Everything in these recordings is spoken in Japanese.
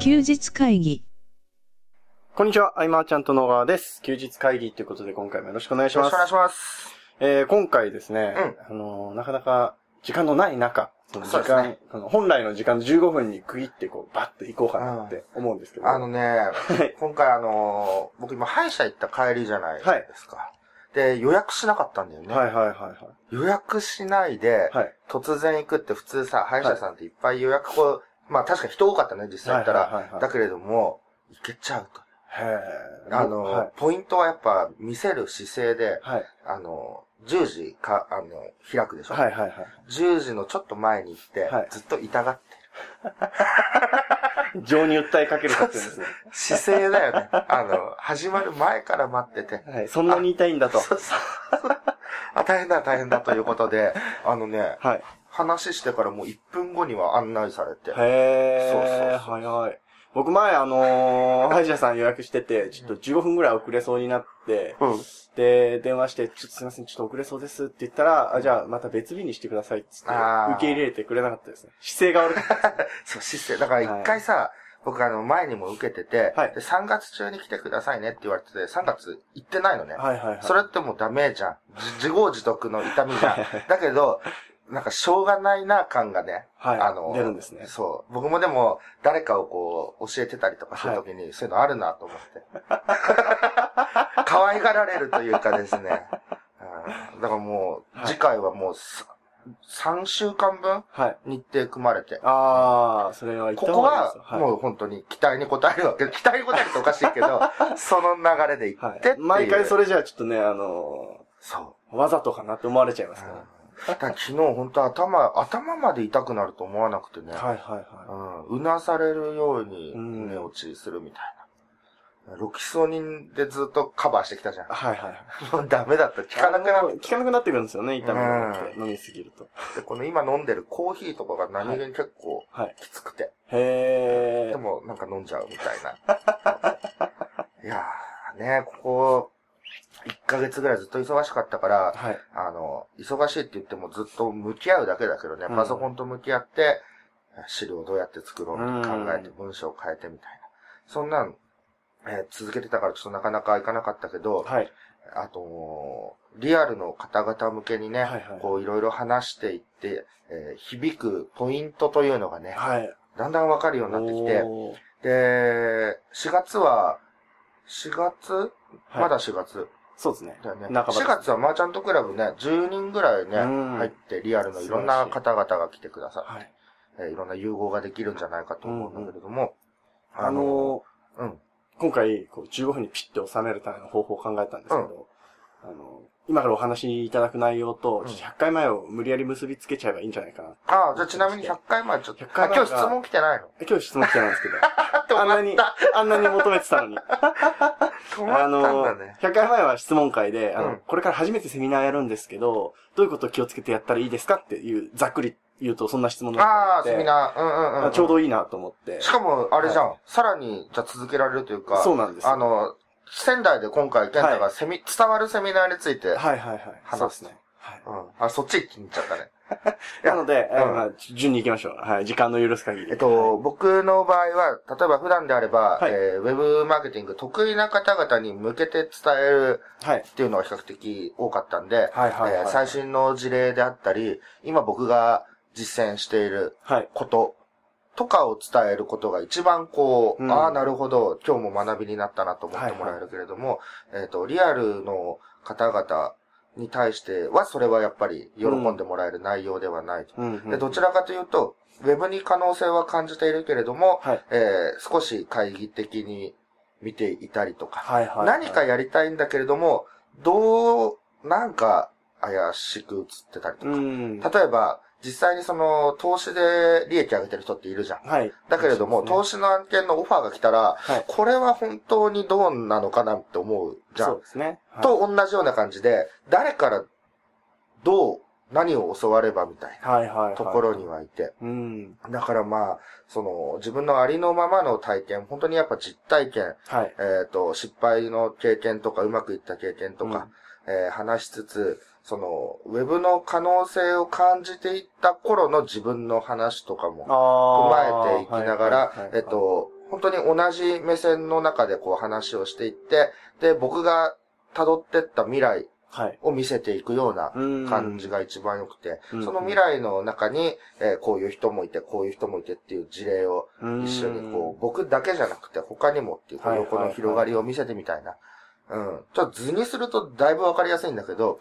休日会議。 こんにちは、アイマーちゃんと野川です。休日会議ということで今回もよろしくお願いします。 よろしくお願いします。 今回ですね、なかなか時間のない中、その時間、ね、本来の時間の15分に区切ってこう、バッと行こうかなって思うんですけど。 今回僕今歯医者行った帰りじゃないですか。はい、で、予約しなかったんだよね。予約しないで、突然行くって普通さ、歯医者さんっていっぱい予約まあ確か人多かったね、実際行ったら。だけれども、行けちゃうと。ポイントはやっぱ見せる姿勢で、10時開くでしょ。10時のちょっと前に行って、ずっと痛がってる。情に訴えかけるかって言うんですね。 姿勢だよね。始まる前から待ってて。 そんなに痛いんだと。 大変だということで、話してからもう1分後には案内されて。 早い。僕前歯医者さん予約してて、ちょっと15分ぐらい遅れそうになって、で、電話して、ちょっとすいません、ちょっと遅れそうですって言ったら、じゃあまた別日にしてくださいって言って、受け入れてくれなかったですね。姿勢が悪かったですね。 そう、姿勢。だから一回さ、僕前にも受けてて、で、3月中に来てくださいねって言われてて、3月行ってないのね。それってもうダメじゃん。自業自得の痛みじゃん。だけど、なんかしょうがないな感がね。 出るんですね。 そう。僕もでも、誰かをこう、教えてたりとかするときに、そういうのあるなと思って。可愛がられるというかですね。だからもう、次回はもう、3週間分日程組まれて。 それは言った方がいいです。 ここは、もう本当に期待に応えるわけ。期待に応えるとおかしいけど、その流れで行ってっていう。 毎回それじゃあちょっとね、 そう。 わざとかなって思われちゃいますから。 昨日本当頭まで痛くなると思わなくてね。うなされるように寝落ちするみたいな。ロキソニンでずっとカバーしてきたじゃん。もうダメだった。効かなくなってくるんですよね、痛みがって飲みすぎると。 で、この今飲んでるコーヒーとかが何気に結構きつくて。でもなんか飲んじゃうみたいな。いやーね、ここ、1ヶ月ぐらいずっと忙しかったから、忙しいって言ってもずっと向き合うだけだけどね、パソコンと向き合って、資料をどうやって作ろうって考えて文章を変えてみたいな。そんなん続けてたからちょっとなかなかいかなかったけど、あと、リアルの方々向けにね、こういろいろ話していって、響くポイントというのがね、だんだんわかるようになってきて、で、4月まだ4月。 そうですね。 だよね。4月はマーチャントクラブね、10人ぐらいね、入ってリアルのいろんな方々が来てくださって、いろんな融合ができるんじゃないかと思うんだけれども、 今回、15分にピッて収めるための方法を考えたんですけど、今からお話しいただく内容と、100回前を無理やり結びつけちゃえばいいんじゃないかな。 じゃあちなみに100回前ちょっと、今日質問来てないの？ 今日質問来てないんですけど、あんなに求めてたのに。 止まったんだね。 100回前は質問会で、これから初めてセミナーやるんですけど、どういうことを気をつけてやったらいいですかっていう、ざっくり言うとそんな質問だったので。 セミナー。 ちょうどいいなと思って。 しかも、あれじゃん。さらに、じゃあ続けられるというか。 そうなんです。 仙台で今回、健太が伝わるセミナーについて。 そうですね。 そっち気に入っちゃったね。 なので、順に行きましょう。時間の許す限り。 僕の場合は、例えば普段であれば、ウェブマーケティング得意な方々に向けて伝えるっていうのが比較的多かったんで、最新の事例であったり、今僕が実践していることとかを伝えることが一番なるほど、今日も学びになったなと思ってもらえるけれども、リアルの方々、に対しては、それはやっぱり喜んでもらえる内容ではない。で、どちらかというと、ウェブに可能性は感じているけれども、少し懐疑的に見ていたりとか、何かやりたいんだけれども、なんか怪しく映ってたりとか、例えば、実際に投資で利益上げてる人っているじゃん。だけれども、投資の案件のオファーが来たら、これは本当にどうなのかなって思うじゃん。 そうですね。 と同じような感じで、誰から何を教わればみたいなところにはいて。だから自分のありのままの体験、本当にやっぱ実体験、失敗の経験とかうまくいった経験とか、話しつつ、ウェブの可能性を感じていった頃の自分の話とかも踏まえていきながら、 本当に同じ目線の中でこう話をしていって、で、僕が辿ってった未来を見せていくような感じが一番良くて、その未来の中に、こういう人もいて、こういう人もいてっていう事例を一緒にこう、僕だけじゃなくて他にもっていう、この横の広がりを見せてみたいな。ちょっと図にするとだいぶわかりやすいんだけど、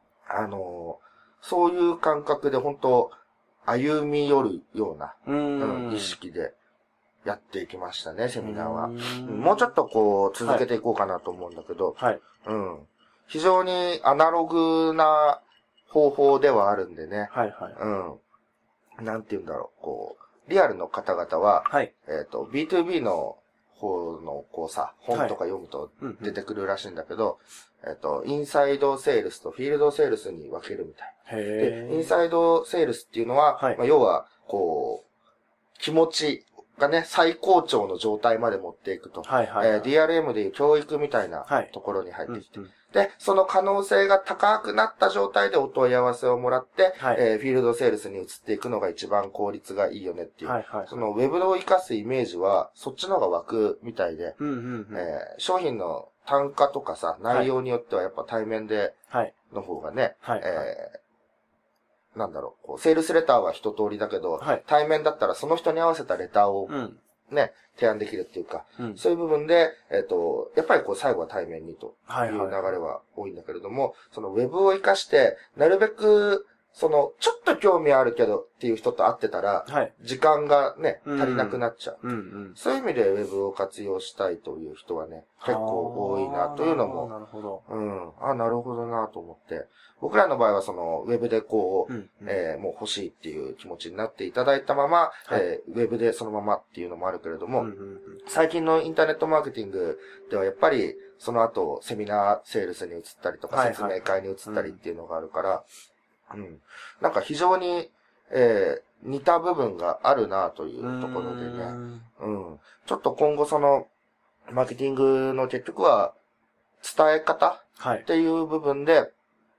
そういう感覚で本当歩み寄るような、意識でやっていきましたね、セミナーは。もうちょっとこう、続けていこうかなと思うんだけど、非常にアナログな方法ではあるんでね。なんて言うんだろう、こう、リアルの方々は、B2B の方のこうさ、本とか読むと出てくるらしいんだけど、インサイドセールスとフィールドセールスに分けるみたい。で、インサイドセールスっていうのは、要は、こう、気持ちがね、最高潮の状態まで持っていくと。DRM でいう教育みたいなところに入ってきて。で、その可能性が高くなった状態でお問い合わせをもらって、フィールドセールスに移っていくのが一番効率がいいよねっていう。そのウェブを活かすイメージは、そっちの方が湧くみたいで、商品の単価とかさ、内容によってはやっぱ対面で、の方がね、なんだろう、こう、セールスレターは一通りだけど、対面だったらその人に合わせたレターをね、提案できるっていうか、そういう部分で、やっぱりこう最後は対面にという流れは多いんだけれども、そのウェブを活かして、なるべく、その、ちょっと興味あるけどっていう人と会ってたら、時間がね、足りなくなっちゃう。そういう意味でウェブを活用したいという人はね、結構多いなというのも、 なるほど。 なるほどなと思って、僕らの場合はその、ウェブでこう、もう欲しいっていう気持ちになっていただいたまま、ウェブでそのままっていうのもあるけれども、最近のインターネットマーケティングではやっぱり、その後、セミナーセールスに移ったりとか、説明会に移ったりっていうのがあるから、なんか非常に、似た部分があるなというところでね、ちょっと今後その、マーケティングの結局は、伝え方っていう部分で、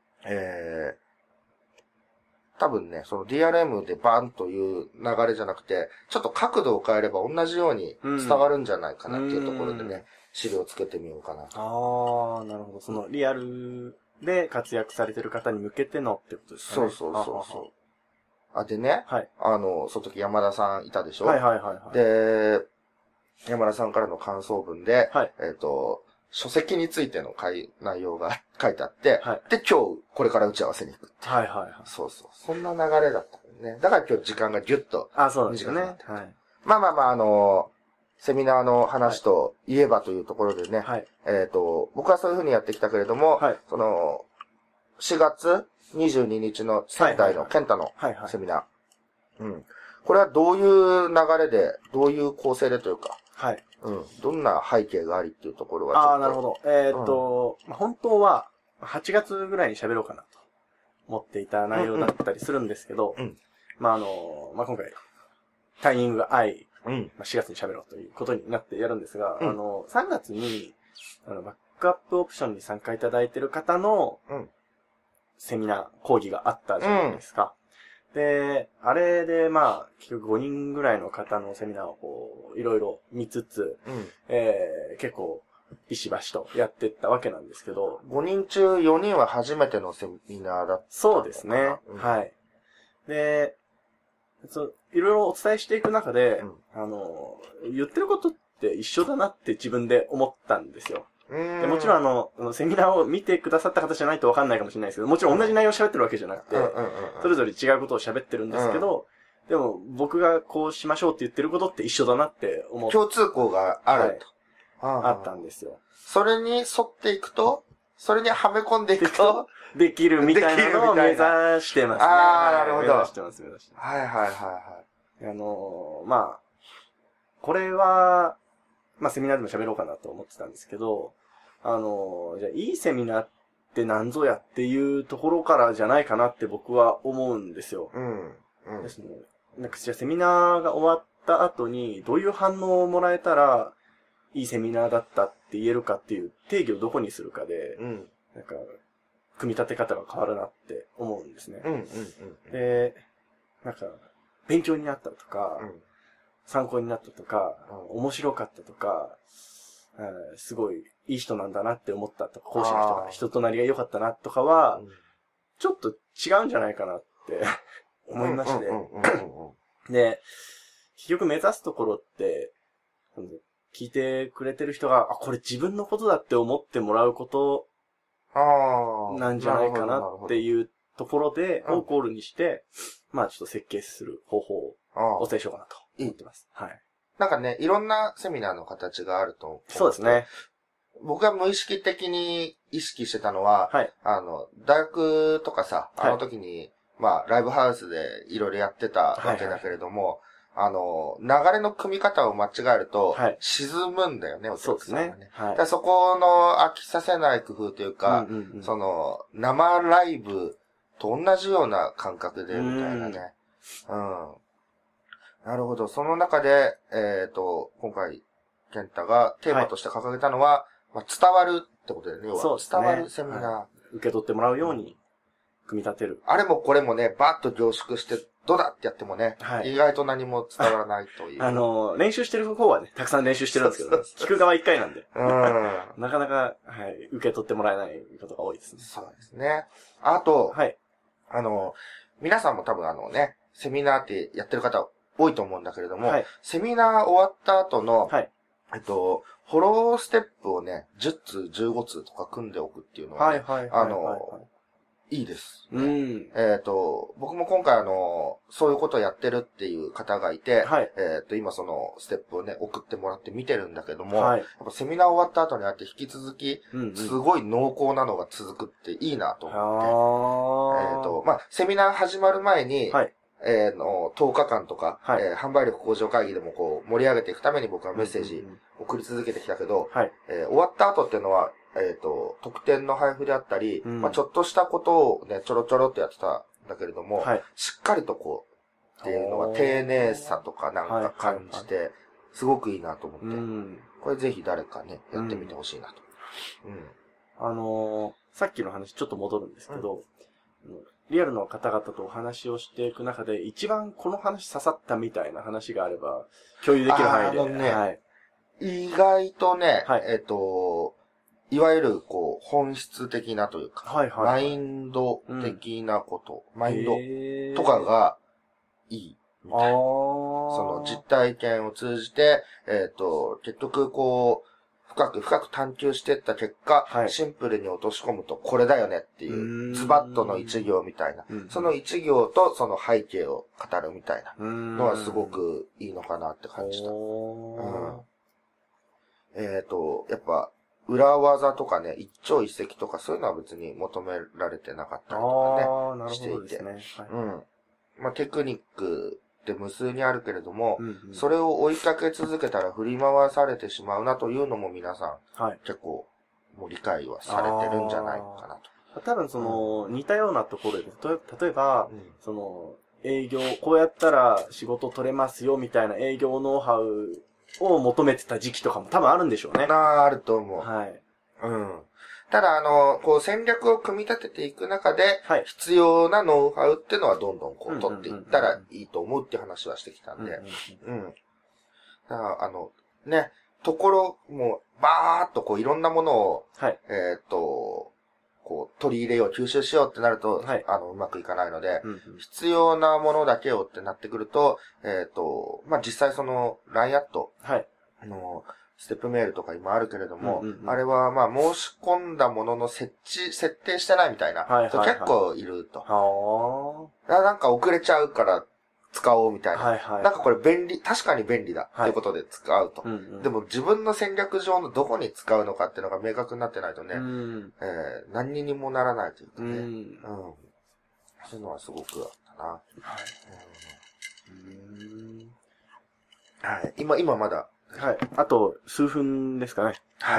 多分ね、その DRM でバーンという流れじゃなくて、ちょっと角度を変えれば同じように伝わるんじゃないかなっていうところでね、資料をつけてみようかなと。 なるほど。そのリアルで活躍されてる方に向けてのってことですかね。 そう。でね、その時山田さんいたでしょ。で、山田さんからの感想文で、書籍についての内容が書いてあって、で、今日これから打ち合わせに行くって。そう。そんな流れだったね。だから今日時間がギュッと短くなってる。まあ、セミナーの話といえばというところでね、僕はそういう風にやってきたけれども、その、4月22日の仙台の健太のセミナー。これはどういう流れで、どういう構成でというか、どんな背景がありっていうところはちょっと。 なるほど。本当は8月ぐらいに喋ろうかなと思っていた内容だったりするんですけど、今回、タイミングが合い、4月に喋ろうということになってやるんですが、3月に、バックアップオプションに参加いただいている方の、セミナー、講義があったじゃないですか。で、あれで結局5人ぐらいの方のセミナーをこう、いろいろ見つつ、結構、ビシバシとやっていったわけなんですけど。 5人中4人は初めてのセミナーだった。 そうですね。で、いろいろお伝えしていく中で、言ってることって一緒だなって自分で思ったんですよ。でもちろんセミナーを見てくださった方じゃないとわかんないかもしれないですけど、もちろん同じ内容を喋ってるわけじゃなくて、それぞれ違うことを喋ってるんですけど、でも僕がこうしましょうって言ってることって一緒だなって思って。 共通項があると。 あったんですよ。 それに沿っていくと、それにはめ込んでいくと、 できるみたいなのを目指してますね。 なるほど。 目指してます。これは、セミナーでも喋ろうかなと思ってたんですけど、じゃあ、いいセミナーって何ぞやっていうところからじゃないかなって僕は思うんですよ。ですね。じゃあセミナーが終わった後に、どういう反応をもらえたら、いいセミナーだったって言えるかっていう定義をどこにするかで、組み立て方が変わるなって思うんですね。で、勉強になったとか、 参考になったとか、面白かったとか、すごいいい人なんだなって思ったとか、講師の人が人となりが良かったなとかは、ちょっと違うんじゃないかなって思いまして。で、結局目指すところって、聞いてくれてる人が、これ自分のことだって思ってもらうことなんじゃないかなっていうところで、をゴールにして、まあちょっと設計する方法をお伝えしようかなと思ってます。はい。 なんかね、いろんなセミナーの形があると思う。 そうですね。 僕が無意識的に意識してたのは、 はい、 大学とかさ、あの時に、まあ、ライブハウスでいろいろやってたわけだけれども、流れの組み方を間違えると、沈むんだよね、お客さんがね。はい、そこの飽きさせない工夫というか、生ライブと同じような感覚で、みたいなね。なるほど。その中で、今回、健太がテーマとして掲げたのは、まあ、伝わるってことだよね、要は。伝わるセミナー、 受け取ってもらうように、組み立てる。 あれもこれもね、バーッと凝縮して、どうだってやってもね、意外と何も伝わらないという。 練習してる方はね、たくさん練習してるんですけど、ね、聞く側一回なんで。なかなか、受け取ってもらえないことが多いですね。 そうですね。あと、皆さんも多分ね、セミナーってやってる方多いと思うんだけれども、セミナー終わった後の、フォローステップをね、10通、15通とか組んでおくっていうのは、ね、いいです、ね。僕も今回そういうことをやってるっていう方がいて、今そのステップをね、送ってもらって見てるんだけども、やっぱセミナー終わった後にあって引き続き、すごい濃厚なのが続くっていいなと思って、まあ、セミナー始まる前に、10日間とか、販売力向上会議でもこう盛り上げていくために僕はメッセージ送り続けてきたけど、終わった後っていうのは、特典の配布であったり、まあ、ちょっとしたことをね、ちょろちょろっとやってたんだけれども、しっかりとこう、っていうのは丁寧さとかなんか感じて、すごくいいなと思って、これぜひ誰かね、やってみてほしいなと。 さっきの話ちょっと戻るんですけど、リアルの方々とお話をしていく中で、一番この話刺さったみたいな話があれば、共有できる範囲で。 意外とね、いわゆる、こう、本質的なというか、マインド的なこと、マインドとかがいいみたいな。その実体験を通じて、結局こう、深く探求していった結果、シンプルに落とし込むとこれだよねっていう、ズバッとの一行みたいな。その一行とその背景を語るみたいなのはすごくいいのかなって感じた。やっぱ、裏技とかね、一朝一夕とかそういうのは別に求められてなかったりとかね、していて。まあ、テクニックって無数にあるけれども、それを追いかけ続けたら振り回されてしまうなというのも皆さん、結構、もう理解はされてるんじゃないかなと。 多分その、似たようなところで、例えば、その、営業、こうやったら仕事取れますよみたいな営業ノウハウを求めてた時期とかも多分あるんでしょうね。 あると思う。ただ、こう戦略を組み立てていく中で、必要なノウハウっていうのはどんどんこう取っていったらいいと思うっていう話はしてきたんで、だからね、ところ、もう、バーっとこういろんなものを、こう取り入れよう、吸収しようってなると、うまくいかないので、必要なものだけをってなってくると、まあ、実際その、LINE アット、ステップメールとか今あるけれども、あれはまあ申し込んだものの設定してないみたいな、結構いると。なんか遅れちゃうから使おうみたいな。なんかこれ確かに便利だっていうことで使うと。でも自分の戦略上のどこに使うのかっていうのが明確になってないとね、何にもならないというかね。そういうのはすごくあったな。今まだ。 あと、数分ですかね。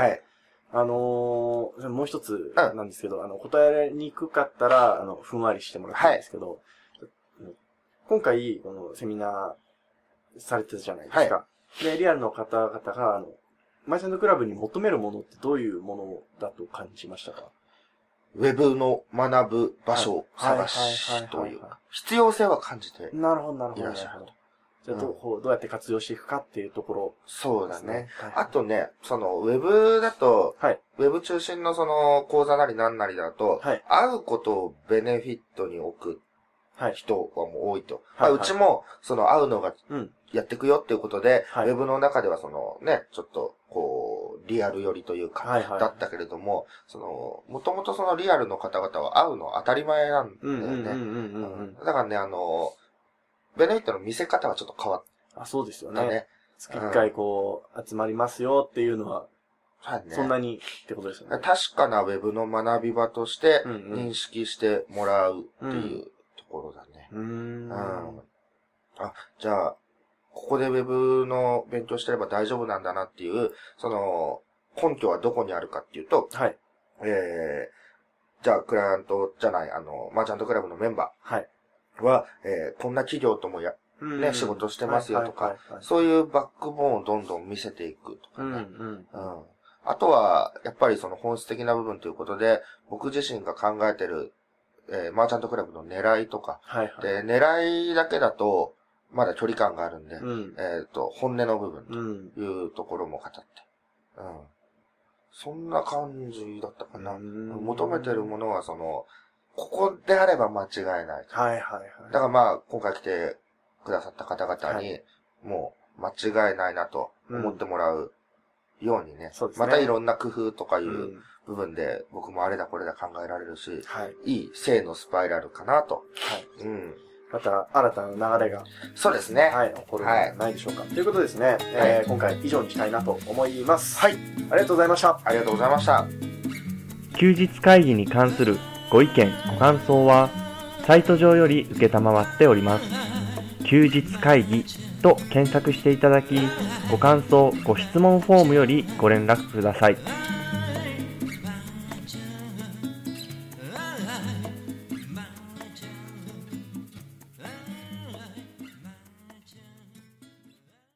もう一つなんですけど、答えにくかったら、ふんわりしてもらっていいんですけど、今回、このセミナーされてたじゃないですか。で、リアルの方々が、マイセントクラブに求めるものってどういうものだと感じましたか？ ウェブの学ぶ場所を探しというか、必要性は感じていらっしゃると。 じゃあどうやって活用していくかっていうところ、 そうだね。あとね、ウェブだと、ウェブ中心の講座なりなんなりだと、会うことをベネフィットに置く人はもう多いと。うちも、会うのがやっていくよっていうことで、ウェブの中ではちょっと、リアル寄りというか、だったけれども、もともとリアルの方々は会うの当たり前なんだよね。だからね、ベネフィットの見せ方はちょっと変わった。 そうですよね。月1回集まりますよっていうのは、そんなにってことですよね。 確かなウェブの学び場として認識してもらうっていうところだね。じゃあ、ここでウェブの勉強してれば大丈夫なんだなっていう、根拠はどこにあるかっていうと、じゃあ、クライアントじゃない、マーチャントクラブのメンバーは、こんな企業とも仕事してますよとか、そういうバックボーンをどんどん見せていくとかね。あとは、やっぱり本質的な部分ということで、僕自身が考えてる、マーチャントクラブの狙いとか、で、狙いだけだと、まだ距離感があるんで、本音の部分というところも語って。そんな感じだったかな。求めてるものはここであれば間違いない。だから今回来てくださった方々に、もう間違いないなと思ってもらうようにね、またいろんな工夫とかいう部分で僕もあれだこれだ考えられるし、いい正のスパイラルかなと。 また新たな流れが。 そうですね。 起こるんじゃないでしょうか。ということですね、今回以上にしたいなと思います。ありがとうございました。 ありがとうございました。 休日会議に関するご意見、ご感想は、サイト上より受けたまわっております。休日会議と検索していただき、ご感想、ご質問フォームよりご連絡ください。